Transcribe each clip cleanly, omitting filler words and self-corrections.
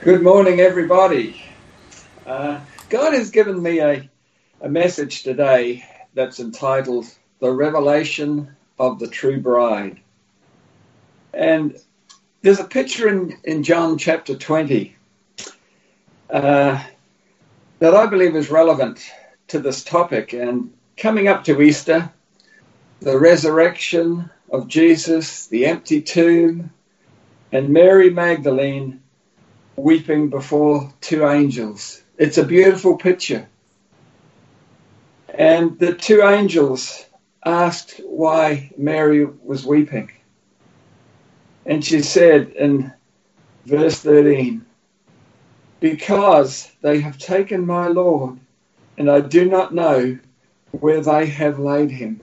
Good morning, everybody. God has given me a message today that's entitled The Revelation of the True Bride. And there's a picture in John chapter 20 that I believe is relevant to this topic. And coming up to Easter, the resurrection of Jesus, the empty tomb, and Mary Magdalene weeping before two angels. It's a beautiful picture. And the two angels asked why Mary was weeping. And she said in verse 13, "Because they have taken my Lord, and I do not know where they have laid him."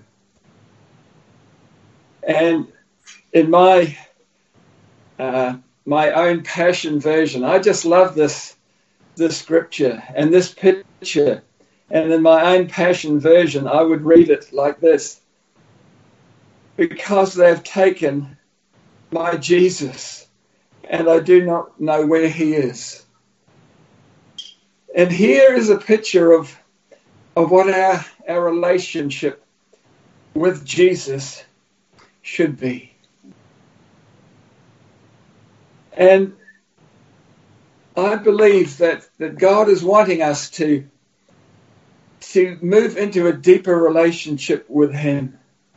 And in my own Passion version, I just love this scripture and this picture. And in my own Passion version, I would read it like this: "Because they've taken my Jesus, and I do not know where he is." And here is a picture of what our relationship with Jesus should be. And I believe that God is wanting us to move into a deeper relationship with him.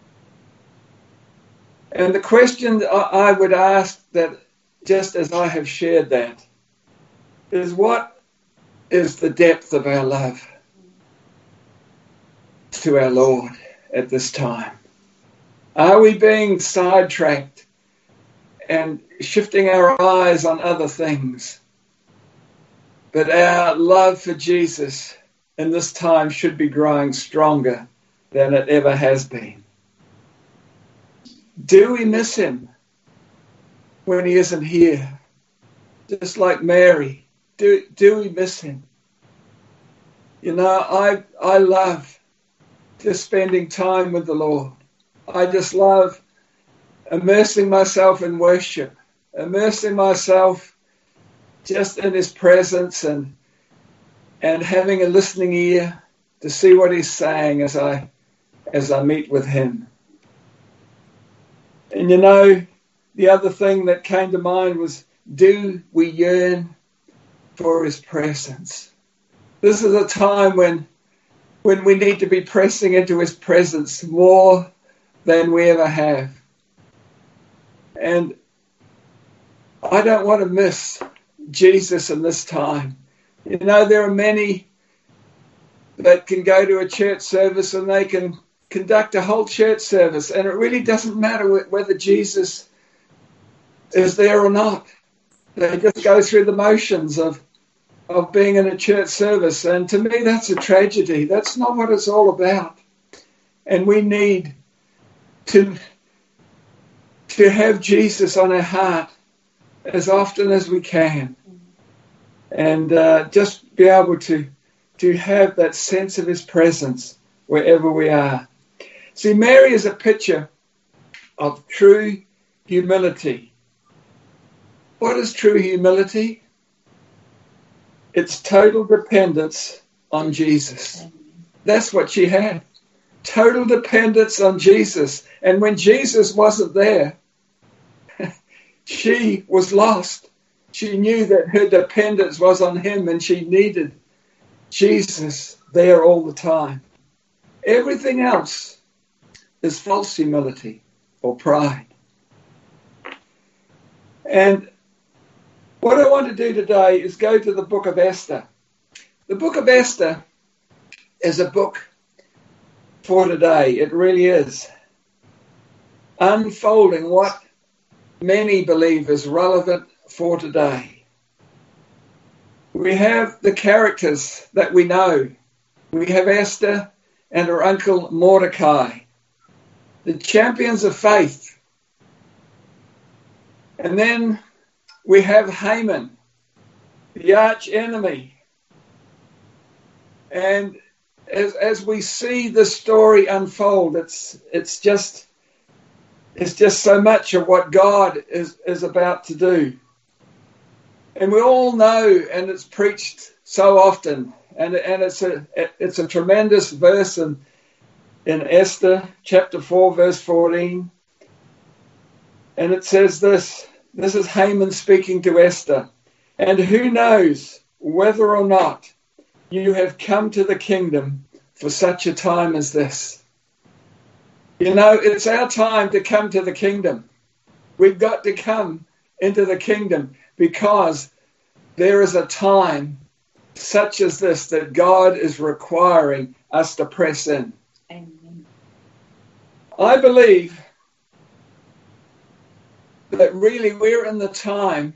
And the question I would ask, that just as I have shared that, is what is the depth of our love to our Lord at this time? Are we being sidetracked and shifting our eyes on other things? But our love for Jesus in this time should be growing stronger than it ever has been. Do we miss him when he isn't here? Just like Mary, do we miss him? You know, I love just spending time with the Lord. I just love immersing myself in worship, immersing myself just in his presence and having a listening ear to see what he's saying as I meet with him. And you know, the other thing that came to mind was, do we yearn for his presence? This is a time when we need to be pressing into his presence more than we ever have. And I don't want to miss Jesus in this time. You know, there are many that can go to a church service and they can conduct a whole church service, and it really doesn't matter whether Jesus is there or not. They just go through the motions of being in a church service. And to me, that's a tragedy. That's not what it's all about. And we need to have Jesus on our heart as often as we can, and just be able to have that sense of his presence wherever we are. See, Mary is a picture of true humility. What is true humility? It's total dependence on Jesus. That's what she had. Total dependence on Jesus. And when Jesus wasn't there, she was lost. She knew that her dependence was on him, and she needed Jesus there all the time. Everything else is false humility or pride. And what I want to do today is go to the book of Esther. The book of Esther is a book for today. It really is. Unfolding what many believe is relevant for today. We have the characters that we know. We have Esther and her uncle Mordecai, the champions of faith. And then we have Haman, the arch enemy. And as we see the story unfold, it's just so much of what God is about to do. And we all know, and it's preached so often, and it's a tremendous verse in Esther chapter 4 verse 14. And it says this is Haman speaking to Esther. And who knows whether or not you have come to the kingdom for such a time as this. You know, it's our time to come to the kingdom. We've got to come into the kingdom because there is a time such as this that God is requiring us to press in. Amen. I believe that really we're in the time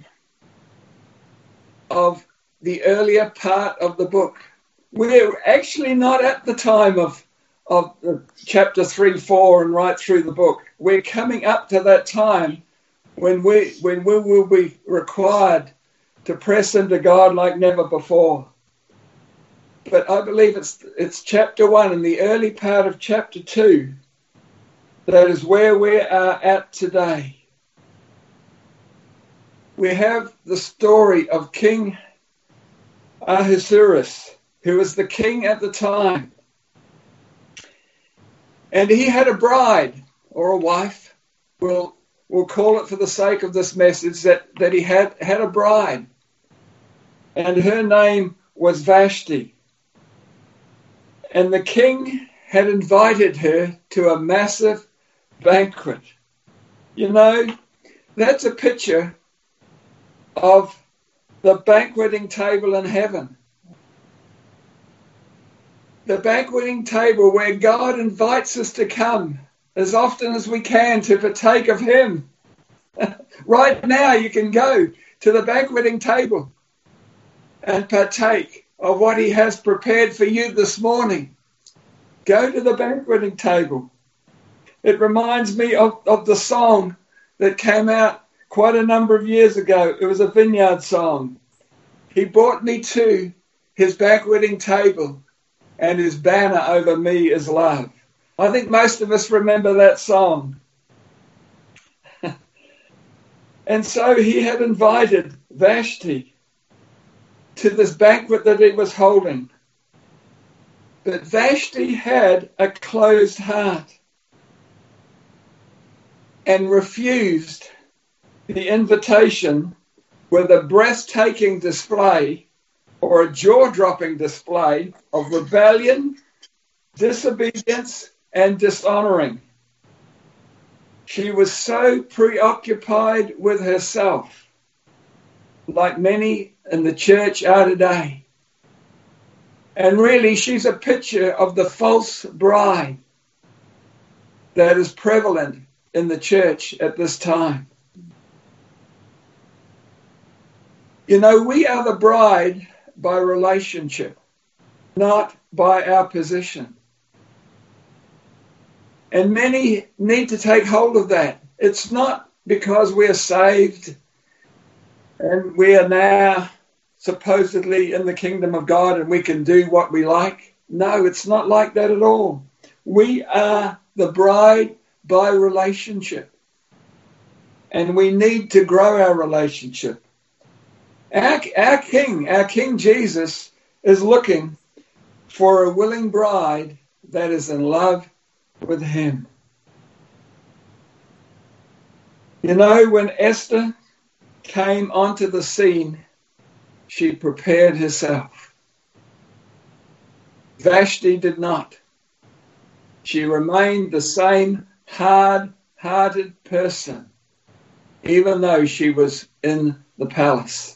of the earlier part of the book. We're actually not at the time of chapter 3, 4 and right through the book. We're coming up to that time when we will be required to press into God like never before. But I believe it's chapter 1 and the early part of chapter 2 that is where we are at today. We have the story of King Ahasuerus, who was the king at the time. And he had a bride, or a wife. We'll call it for the sake of this message that he had a bride. And her name was Vashti. And the king had invited her to a massive banquet. You know, that's a picture of the banqueting table in heaven. The banqueting table where God invites us to come as often as we can to partake of him. Right now you can go to the banqueting table and partake of what he has prepared for you this morning. Go to the banqueting table. It reminds me of the song that came out quite a number of years ago. It was a Vineyard song. He brought me to his banqueting table, and his banner over me is love. I think most of us remember that song. And so he had invited Vashti to this banquet that he was holding. But Vashti had a closed heart and refused the invitation with a breathtaking display or a jaw-dropping display of rebellion, disobedience, and dishonoring. She was so preoccupied with herself, like many in the church are today. And really, she's a picture of the false bride that is prevalent in the church at this time. You know, we are the bride by relationship, not by our position. And many need to take hold of that. It's not because we are saved and we are now supposedly in the kingdom of God and we can do what we like. No, it's not like that at all. We are the bride by relationship. And we need to grow our relationship. Our King Jesus is looking for a willing bride that is in love with him. You know, when Esther came onto the scene, she prepared herself. Vashti did not. She remained the same hard-hearted person, even though she was in the palace.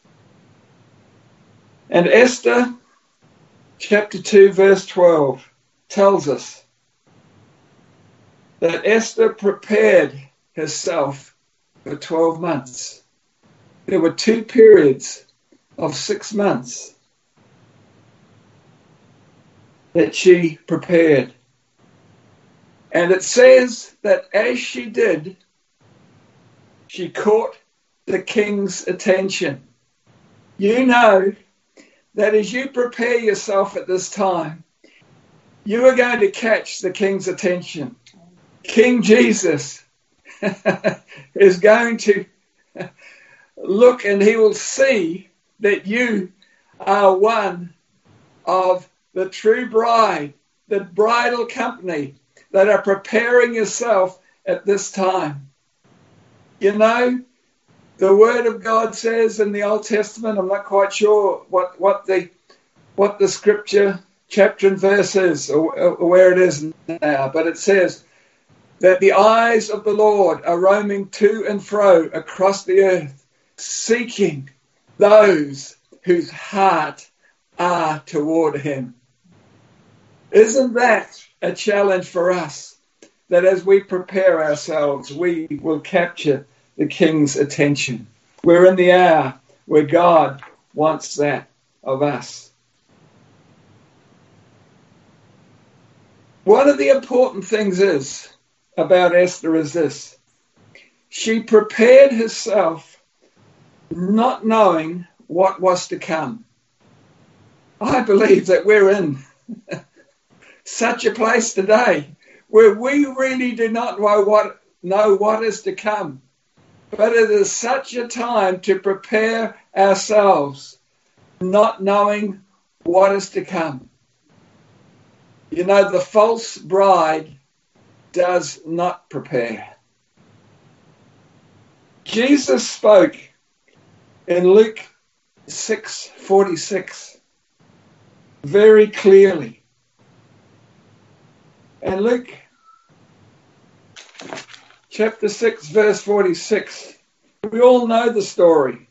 And Esther, chapter 2, verse 12, tells us that Esther prepared herself for 12 months. There were 2 periods of 6 months that she prepared. And it says that as she did, she caught the king's attention. You know that as you prepare yourself at this time, you are going to catch the king's attention. King Jesus is going to look and he will see that you are one of the true bride, the bridal company that are preparing yourself at this time. You know, the Word of God says in the Old Testament, I'm not quite sure what the scripture chapter and verse is or where it is now, but it says that the eyes of the Lord are roaming to and fro across the earth, seeking those whose heart are toward him. Isn't that a challenge for us? That as we prepare ourselves, we will capture the King's attention. We're in the hour where God wants that of us. One of the important things about Esther is this. She prepared herself not knowing what was to come. I believe that we're in such a place today where we really do not know what is to come. But it is such a time to prepare ourselves, not knowing what is to come. You know, the false bride does not prepare. Jesus spoke in Luke 6:46 very clearly. And Luke chapter 6, verse 46, we all know the story.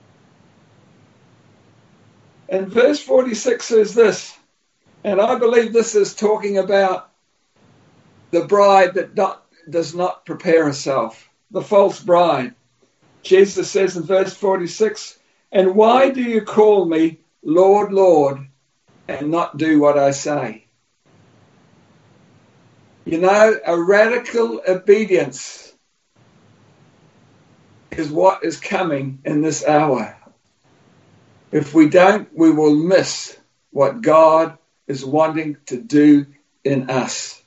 And verse 46 says this, and I believe this is talking about the bride that does not prepare herself, the false bride. Jesus says in verse 46, and why do you call me Lord, Lord, and not do what I say? You know, a radical obedience is what is coming in this hour. If we don't, we will miss what God is wanting to do in us.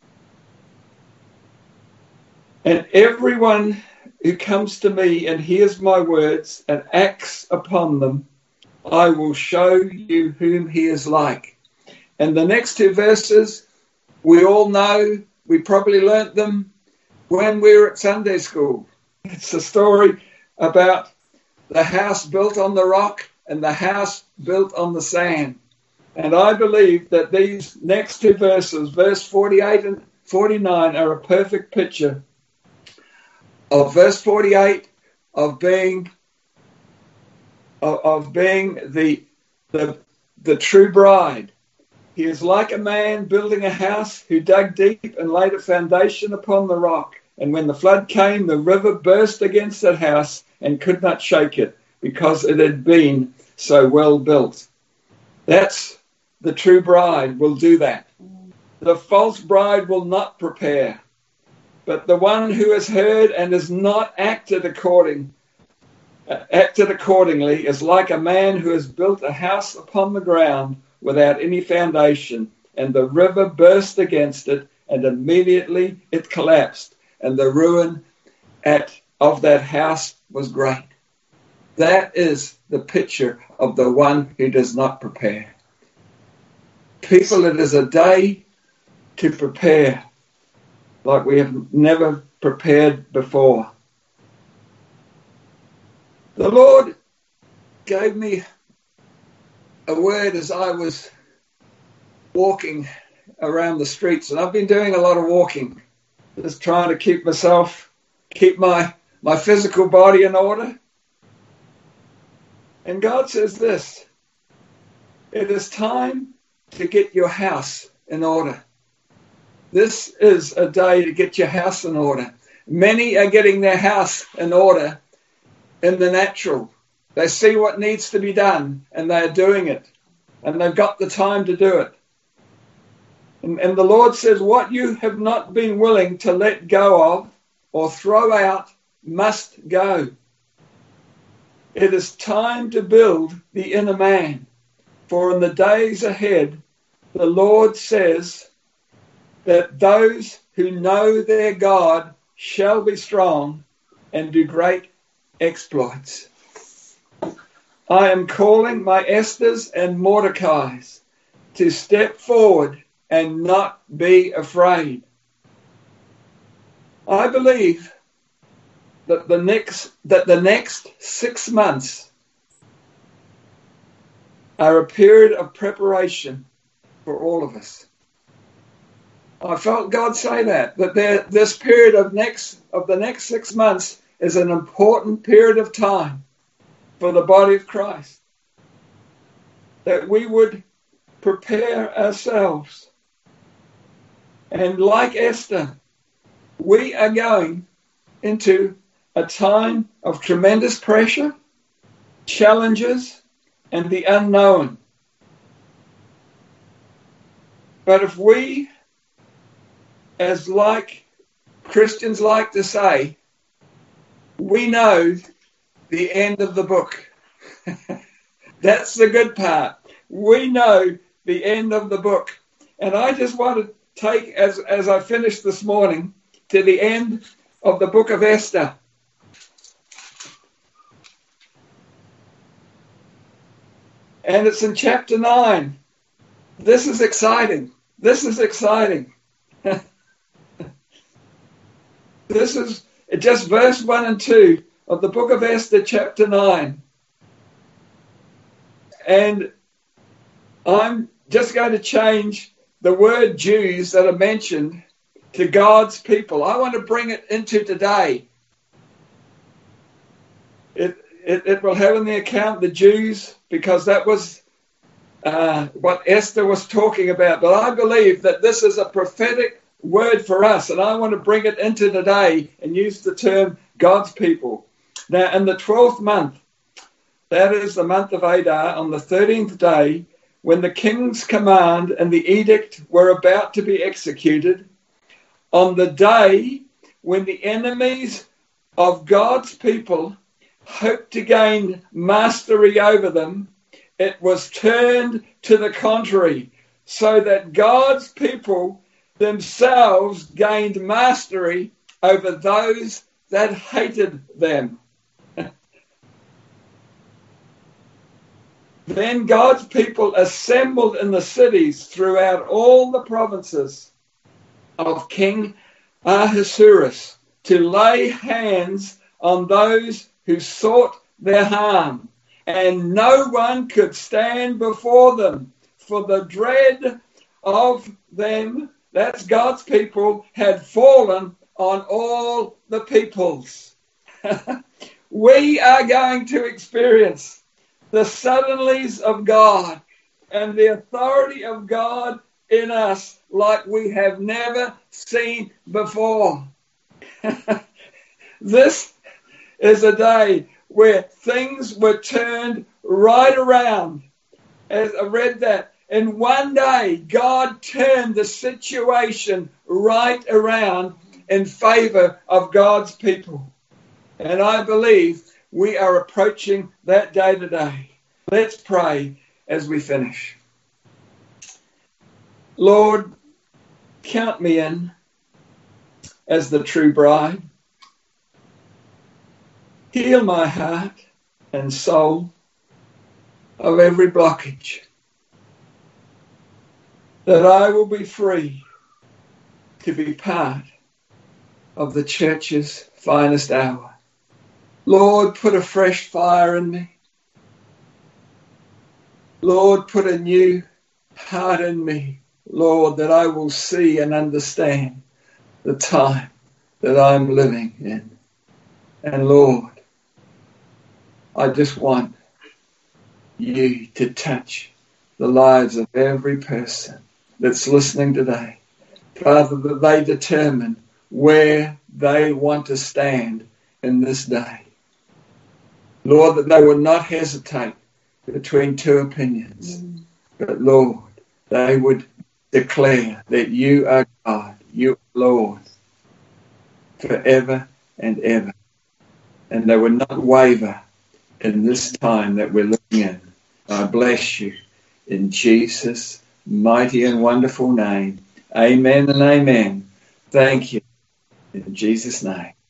And everyone who comes to me and hears my words and acts upon them, I will show you whom he is like. And the next two verses, we all know, we probably learnt them when we were at Sunday school. It's a story about the house built on the rock and the house built on the sand. And I believe that these next two verses, verse 48 and 49, are a perfect picture of verse 48 of being the true bride. He is like a man building a house who dug deep and laid a foundation upon the rock. And when the flood came, the river burst against that house and could not shake it because it had been so well built. That's the true bride will do that. The false bride will not prepare. But the one who has heard and has not acted accordingly is like a man who has built a house upon the ground without any foundation, and the river burst against it, and immediately it collapsed, and the ruin of that house was great. That is the picture of the one who does not prepare. People, it is a day to prepare like we have never prepared before. The Lord gave me a word as I was walking around the streets, and I've been doing a lot of walking, just trying to keep my physical body in order. And God says this, it is time to get your house in order. This is a day to get your house in order. Many are getting their house in order in the natural. They see what needs to be done and they are doing it. And they've got the time to do it. And the Lord says, what you have not been willing to let go of or throw out must go. It is time to build the inner man. For in the days ahead, the Lord says that those who know their God shall be strong and do great exploits. I am calling my Esthers and Mordecais to step forward and not be afraid. I believe that the next 6 months are a period of preparation for all of us. I felt God say that this period of the next 6 months is an important period of time for the body of Christ. That we would prepare ourselves. And like Esther, we are going into a time of tremendous pressure, challenges, and the unknown. But if we, as like Christians like to say, we know the end of the book. That's the good part. We know the end of the book. And I just want to take, as I finished this morning, to the end of the book of Esther. And it's in chapter 9. This is exciting. This is exciting. This is just verse 1 and 2 of the book of Esther, chapter 9. And I'm just going to change the word Jews that are mentioned to God's people. I want to bring it into today. It will have in the account the Jews, because that was what Esther was talking about. But I believe that this is a prophetic word for us, and I want to bring it into today and use the term God's people. Now, in the 12th month, that is the month of Adar, on the 13th day, when the king's command and the edict were about to be executed, on the day when the enemies of God's people hoped to gain mastery over them, it was turned to the contrary, so that God's people themselves gained mastery over those that hated them. Then God's people assembled in the cities throughout all the provinces of King Ahasuerus to lay hands on those who sought their harm, and no one could stand before them, for the dread of them, that's God's people, had fallen on all the peoples. We are going to experience the suddenlies of God and the authority of God in us like we have never seen before. This is a day where things were turned right around. As I read that, in one day, God turned the situation right around in favor of God's people. And I believe we are approaching that day today. Let's pray as we finish. Lord, count me in as the true bride. Heal my heart and soul of every blockage, that I will be free to be part of the church's finest hour. Lord, put a fresh fire in me. Lord, put a new heart in me, Lord, that I will see and understand the time that I'm living in. And Lord, I just want you to touch the lives of every person that's listening today. Father, that they determine where they want to stand in this day. Lord, that they will not hesitate between two opinions. But Lord, they would declare that you are God, you are Lord, forever and ever. And they would not waver in this time that we're living in. I bless you in Jesus' mighty and wonderful name. Amen and amen. Thank you in Jesus' name.